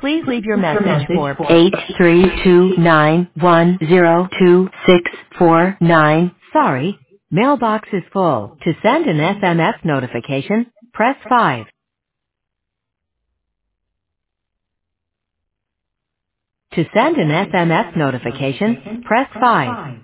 Please leave your message for 832910264. Sorry, mailbox is full. To send an SMS notification, press 5. To send an SMS notification, press 5.